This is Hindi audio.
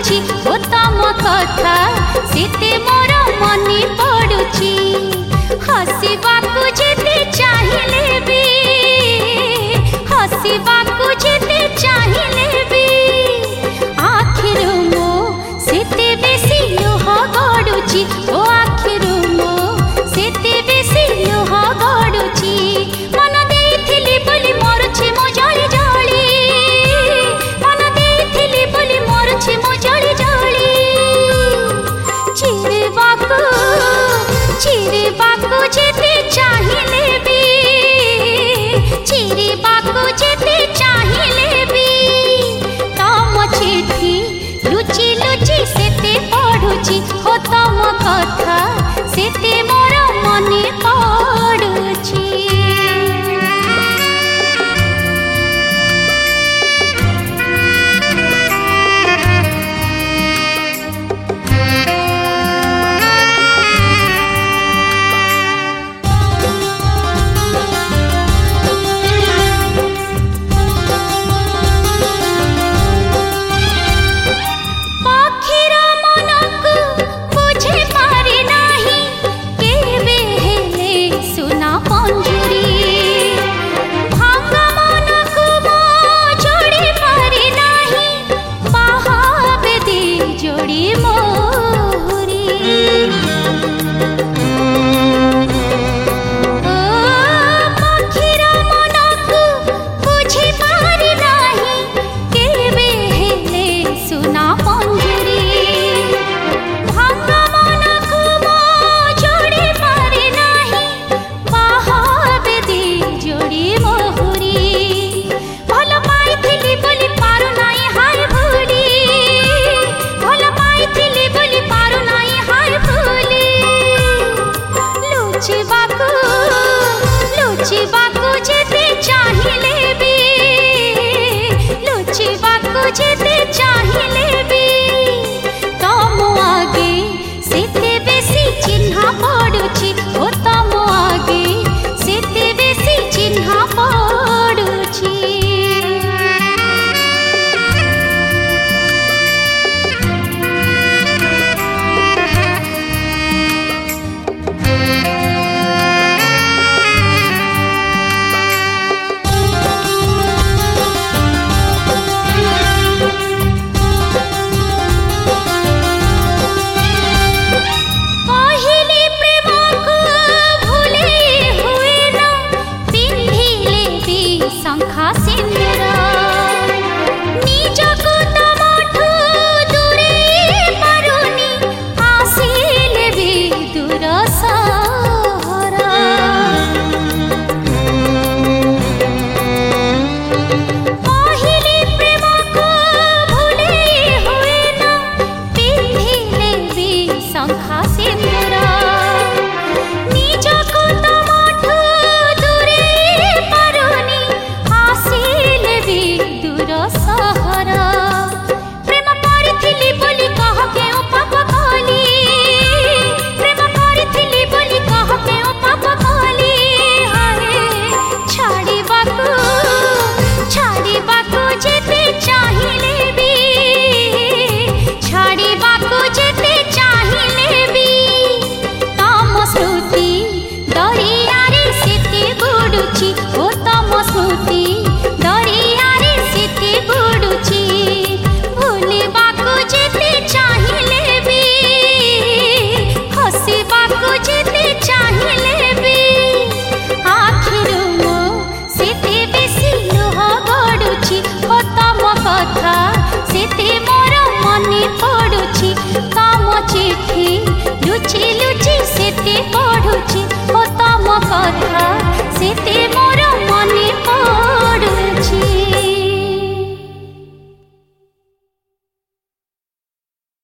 पड़ुची ओ तम कथा सेते मोर मने पड़ुची हसिबाकु जेते चाहिले भी हसिबाकु जेते चाहिले भी आखिरु मो सेते बेसी लुह गडुची ओ आखिरु मो सेते बेसी लुह गडुची मन देइथिली बोली मरुछि मो जळी जळी मन देइथिली बोली मरुछि मो जळी जळी चिरिबाकु जेते चाहिले भी चिरिबाकु जेते चाहिले भी तम चिठी लुचि लुचि सेते पढुची हो तम कथा सेते मोर मने पडुची। लुचिबाकु जेते चाहिले भी लुचिबाकु जेते चाहिले भी तम आगे सेते बेसी चिन्हा पडुची ओ तम आगे सेते बेसी चिन्हा पडुची। सेते मोर मने पडुची तम चिठी लुचि लुचि सेते पढुची ओ तम कथा।